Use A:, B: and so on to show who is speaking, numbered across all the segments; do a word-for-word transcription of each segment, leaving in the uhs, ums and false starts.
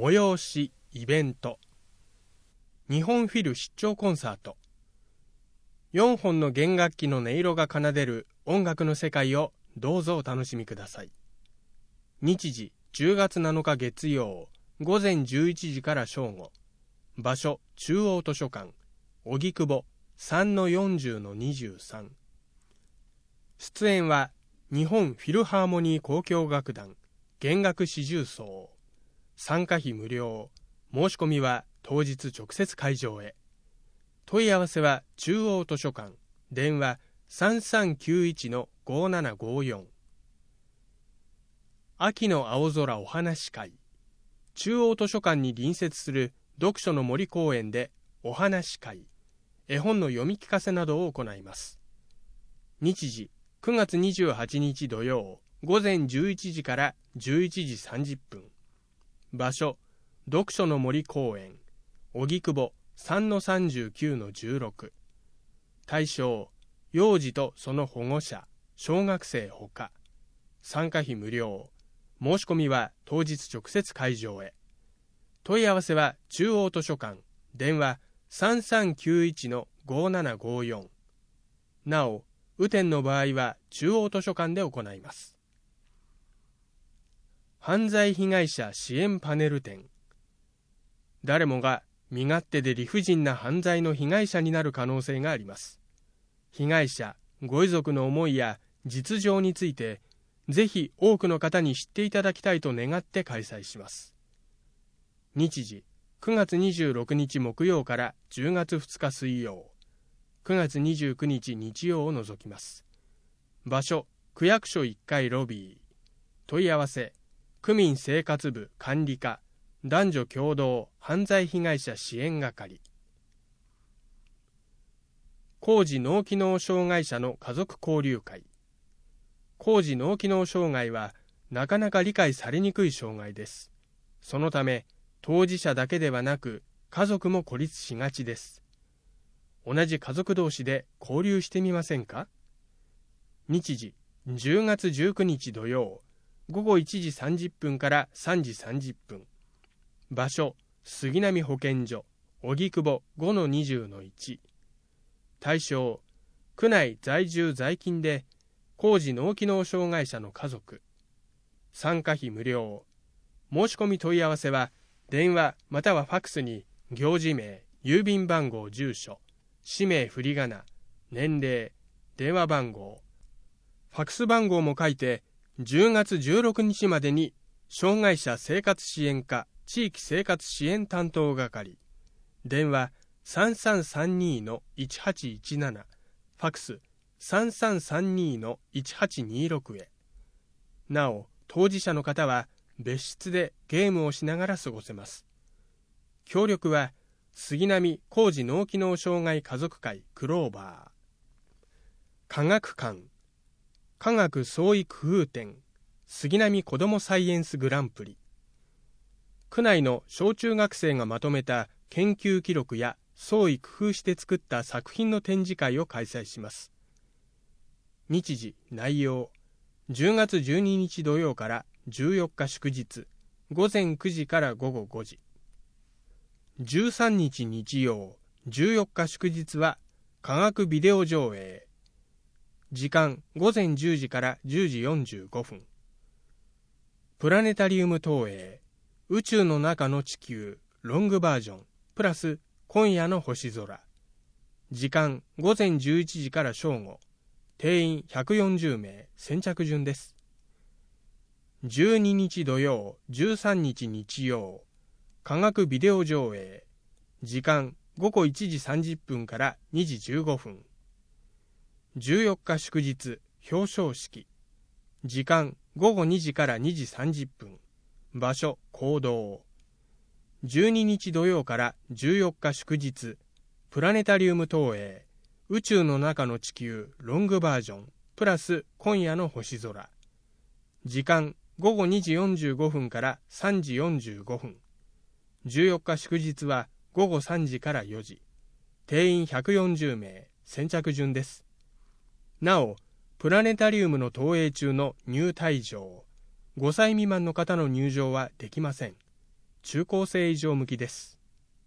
A: 催し、イベント、日本フィル出張コンサート、よんほんの弦楽器の音色が奏でる音楽の世界をどうぞお楽しみください。日時じゅうがつなのか月曜、午前じゅういちじから正午。場所中央図書館、荻窪 さんのよんじゅうのにじゅうさん。出演は日本フィルハーモニー交響楽団弦楽四重奏。参加費無料。申し込みは当日直接会場へ。問い合わせは中央図書館、電話 さんさんきゅういちのごななごよん。秋の青空お話会。中央図書館に隣接する読書の森公園でお話会、絵本の読み聞かせなどを行います。日時くがつにじゅうはちにち土曜、午前じゅういちじからじゅういちじさんじゅっぷん。場所読書の森公園、荻窪 さんのさんじゅうきゅうのじゅうろく。対象幼児とその保護者、小学生ほか。参加費無料。申し込みは当日直接会場へ。問い合わせは中央図書館、電話 さんさんきゅういちのごななごよん。なお、雨天の場合は中央図書館で行います。犯罪被害者支援パネル展。誰もが身勝手で理不尽な犯罪の被害者になる可能性があります。被害者、ご遺族の思いや実情について、ぜひ多くの方に知っていただきたいと願って開催します。日時くがつにじゅうろくにち木曜からじゅうがつふつか水曜、くがつにじゅうくにち日曜を除きます。場所区役所いっかいロビー。問い合わせ区民生活部管理課男女共同犯罪被害者支援係。高次脳機能障害者の家族交流会。高次脳機能障害はなかなか理解されにくい障害です。そのため当事者だけではなく家族も孤立しがちです。同じ家族同士で交流してみませんか？日時じゅうがつじゅうくにち土曜、ごごいちじさんじゅっぷんからさんじさんじゅっぷん。場所杉並保健所、荻窪 ごのにじゅうのいち。対象区内在住在勤で高次脳機能障害者の家族。参加費無料。申し込み問い合わせは電話またはファックスに行事名、郵便番号、住所、氏名、振り仮名、年齢、電話番号、ファックス番号も書いてじゅうがつじゅうろくにちまでに障害者生活支援課地域生活支援担当係、電話 さんさんさんにのいちはちいちなな、ファックスさんさんさんにのいちはちにろくへ。なお、当事者の方は別室でゲームをしながら過ごせます。協力は杉並高次脳機能障害家族会クローバー。科学館科学創意工夫展杉並子どもサイエンスグランプリ。区内の小中学生がまとめた研究記録や創意工夫して作った作品の展示会を開催します。日時、内容じゅうがつじゅうににち土曜からじゅうよっか祝日、ごぜんくじからごごごじ。じゅうさんにち日曜、じゅうよっか祝日は科学ビデオ上映。時間ごぜんじゅうじからじゅうじよんじゅうごふん。プラネタリウム投影、宇宙の中の地球ロングバージョンプラス今夜の星空。時間ごぜんじゅういちじから正午。定員ひゃくよんじゅうめい、先着順です。じゅうににち土曜、じゅうさんにち日曜、科学ビデオ上映。時間ごごいちじさんじゅっぷんからにじじゅうごふん。じゅうよっか祝日、表彰式。時間ごごにじからにじさんじゅっぷん。場所講堂。じゅうににち土曜からじゅうよっか祝日、プラネタリウム投影。宇宙の中の地球ロングバージョンプラス今夜の星空。時間ごごにじよんじゅうごふんからさんじよんじゅうごふん。じゅうよっか祝日はごごさんじからよじ。定員ひゃくよんじゅうめい、先着順です。なお、プラネタリウムの投影中の入退場、ごさい未満の方の入場はできません。 中高生以上向きです。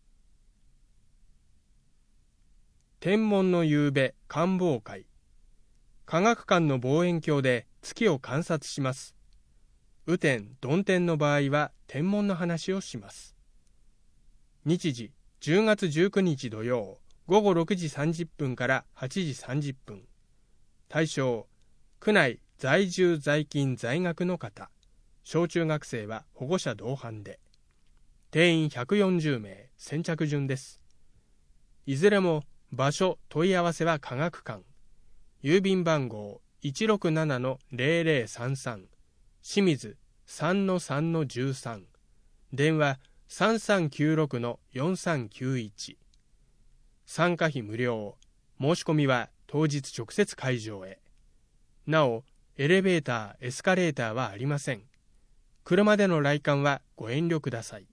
A: 天文の夕べ観望会。科学館の望遠鏡で月を観察します。雨天、曇天の場合は天文の話をします。日時、じゅうがつじゅうくにち土曜、ごごろくじさんじゅっぷんからはちじさんじゅっぷん。対象、区内在住在勤在学の方。小中学生は保護者同伴で。定員ひゃくよんじゅうめい、先着順です。いずれも場所、問い合わせは科学館。郵便番号 いちろくななのぜろぜろさんさん。清水 さんのさんのじゅうさん。電話 さんさんきゅうろくのよんさんきゅういち。参加費無料。申し込みは当日直接会場へ。なお、エレベーター、エスカレーターはありません。車での来館はご遠慮ください。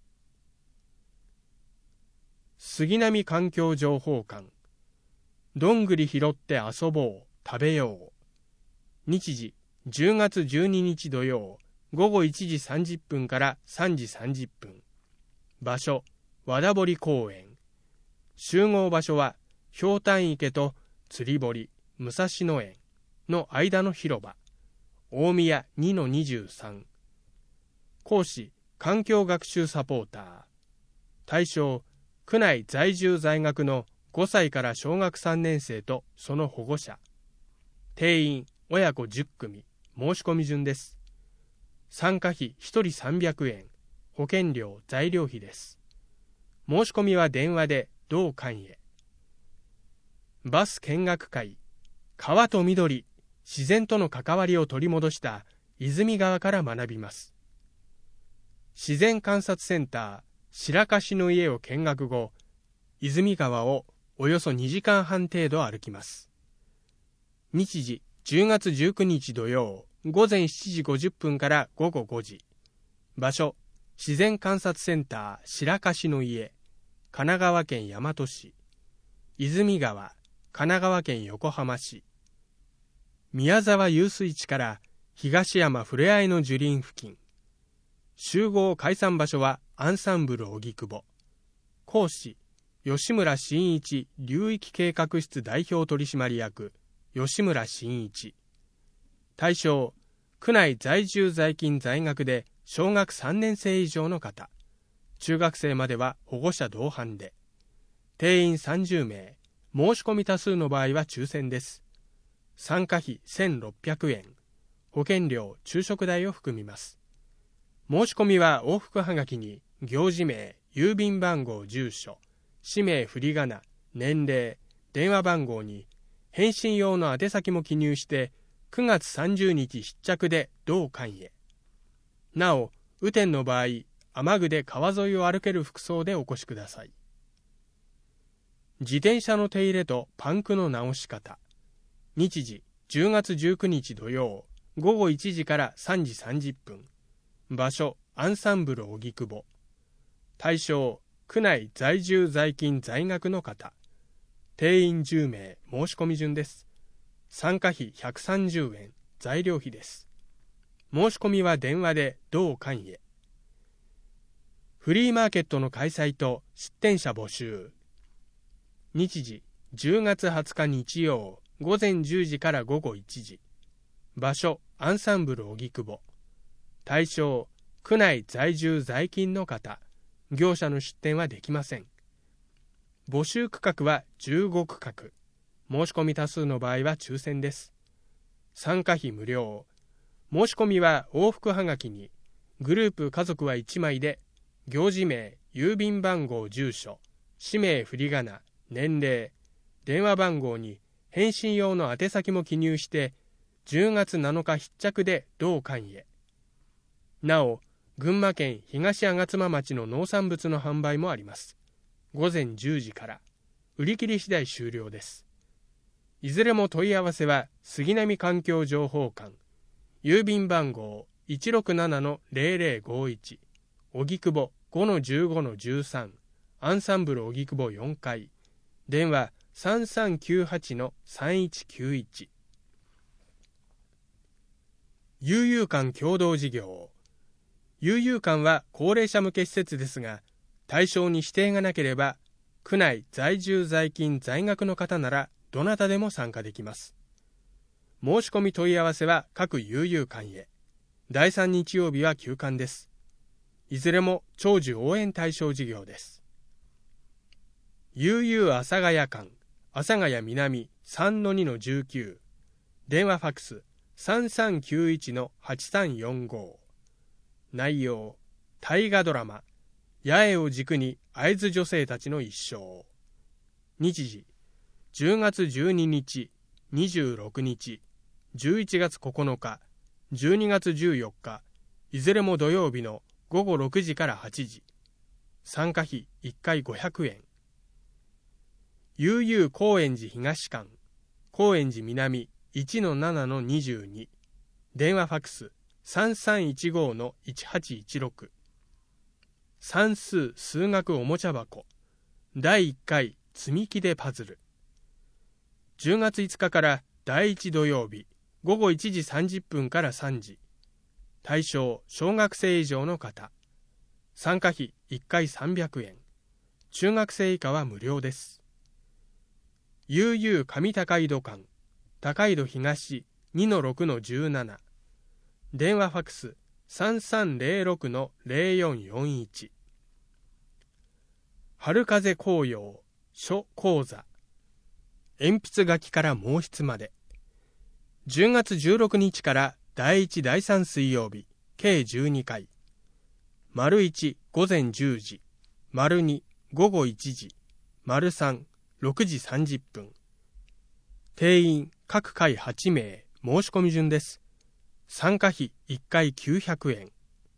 A: 杉並環境情報館。どんぐり拾って遊ぼう、食べよう。日時、じゅうがつじゅうににち土曜、ごごいちじさんじゅっぷんからさんじさんじゅっぷん。場所、和田堀公園。集合場所は、ひょうたん池と釣り堀、武蔵野園の間の広場。大宮 にのにじゅうさん。講師、環境学習サポーター。対象、区内在住在学のごさいから小学さんねん生とその保護者。定員、親子じゅっくみ、申し込み順です。参加費ひとりさんびゃくえん、保険料、材料費です。申し込みは電話で同館へ。バス見学会。川と緑、自然との関わりを取り戻した泉川から学びます。自然観察センター白樫の家を見学後、泉川をおよそにじかんはん程度歩きます。日時、じゅうがつじゅうくにち土曜、ごぜんしちじごじゅっぷんからごごごじ。場所、自然観察センター白樫の家、神奈川県大和市。泉川、神奈川県横浜市。宮沢遊水地から東山ふれあいの樹林付近。集合解散場所はアンサンブル荻窪。講師、吉村真一流域計画室代表取締役、吉村真一。対象、区内在住在勤在学で小学さんねん生以上の方。中学生までは保護者同伴で。定員さんじゅうめい、申し込み多数の場合は抽選です。参加費せんろっぴゃくえん、保険料、昼食代を含みます。申し込みは往復はがきに行事名、郵便番号、住所、氏名、振り仮名、年齢、電話番号に返信用の宛先も記入してくがつさんじゅうにち必着で同館へ。なお、雨天の場合、雨具で川沿いを歩ける服装でお越しください。自転車の手入れとパンクの直し方。日時、じゅうがつじゅうくにち土曜、ごごいちじからさんじさんじゅっぷん。場所、アンサンブル荻窪。対象、区内在住在勤在学の方。定員じゅうめい、申し込み順です。参加費ひゃくさんじゅうえん、材料費です。申し込みは電話で同館へ。フリーマーケットの開催と出店者募集。日時、じゅうがつはつか日曜、ごぜんじゅうじからごごいちじ。場所、アンサンブル荻窪。対象、区内在住在勤の方。業者の出店はできません。募集区画はじゅうごくかく。申し込み多数の場合は抽選です。参加費無料。申し込みは往復はがきに、グループ家族はいちまいで、行事名、郵便番号、住所、氏名、振り仮名、年齢、電話番号に返信用の宛先も記入して、じゅうがつなのか必着で同館へ。なお、群馬県東吾妻町の農産物の販売もあります。ごぜんじゅうじから。売り切り次第終了です。いずれも問い合わせは杉並環境情報館。郵便番号 いちろくななのぜろぜろごいち。荻窪 ごのじゅうごのじゅうさん。アンサンブル荻窪よんかい。電話さんさんきゅうはちのさんいちきゅういち。悠々館共同事業。 悠々館は高齢者向け施設ですが、対象に指定がなければ、区内在住在勤在学の方ならどなたでも参加できます。申し込み問い合わせは各悠々館へ。だいさん日曜日は休館です。いずれも長寿応援対象事業です。悠々阿佐ヶ谷館、阿佐ヶ谷南 さんのにのじゅうきゅう、電話ファックス さんさんきゅういちのはちさんよんご。内容、大河ドラマ、八重を軸に会津女性たちの一生。日時、じゅうがつじゅうににち、にじゅうろくにち、じゅういちがつここのか、じゅうにがつじゅうよっか、いずれも土曜日のごごろくじからはちじ。参加費いっかいごひゃくえん。悠々高円寺東館、高円寺南 いちのななのにじゅうに、電話ファックス さんさんいちごのいちはちいちろく。算数数学おもちゃ箱だいいっかい積み木でパズル。じゅうがついつかからだいいち土曜日ごごいちじさんじゅっぷんからさんじ。対象小学生以上の方。参加費いっかいさんびゃくえん。中学生以下は無料です。悠々上高井戸館、高井戸東 にのろくのじゅうなな。電話ファックス さんさんぜろろくのぜろよんよんいち。春風紅葉書講座。鉛筆書きから毛筆まで。じゅうがつじゅうろくにちからだいいちだいさん水曜日計じゅうにかい。丸いち午前じゅうじ、丸に午後いちじ、丸さんろくじさんじゅっぷん。定員各回はちめい、申し込み順です。参加費いっかいきゅうひゃくえん。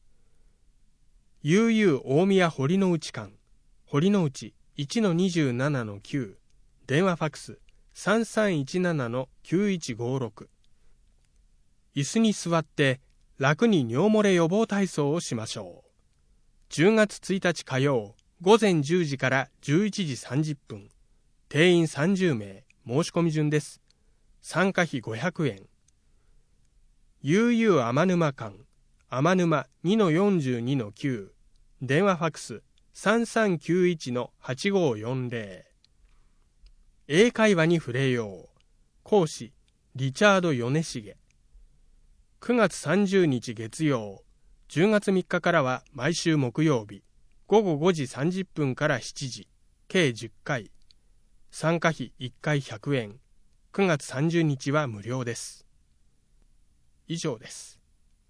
A: 悠々大宮堀之内館、堀之内 いちのにじゅうななのきゅう、電話ファックス さんさんいちななのきゅういちごろく。椅子に座って楽に尿漏れ予防体操をしましょう。じゅうがつついたち火曜午前じゅうじからじゅういちじさんじゅっぷん。定員さんじゅうめい、申し込み順です。参加費ごひゃくえん。悠々天沼館、天沼 にのよんじゅうにのきゅう、電話ファックス さんさんきゅういちのはちごよんぜろ。英会話に触れよう。講師リチャード米重。くがつさんじゅうにち月曜、じゅうがつみっかからは毎週木曜日ごごごじさんじゅっぷんからしちじ、計じゅっかい。参加費いっかいひゃくえん。くがつさんじゅうにちは無料です。以上です。